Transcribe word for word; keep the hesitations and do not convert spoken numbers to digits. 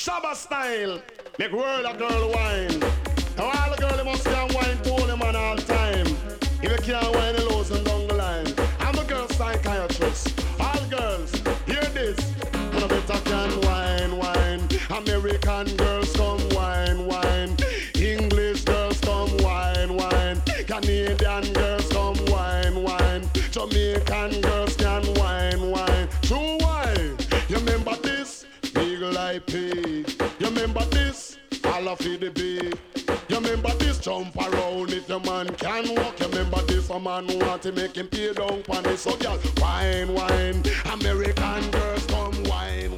Shabba style, make world a girl wine. Now all the girls must can wine, pull them on all time. If you can't wine, you lose and down the line. I'm a girl psychiatrist. All girls, hear this. You better can wine, wine. American girls come wine, wine. English girls come wine, wine. Canadian girls come wine, wine. Jamaican girls can wine, wine. True wine. You remember this? Eagle I P. You remember this? All of the beat. You remember this? Jump around if your man can walk. You remember this? A man want to make him pay down on this. So girl, wine, wine. American girls come wine,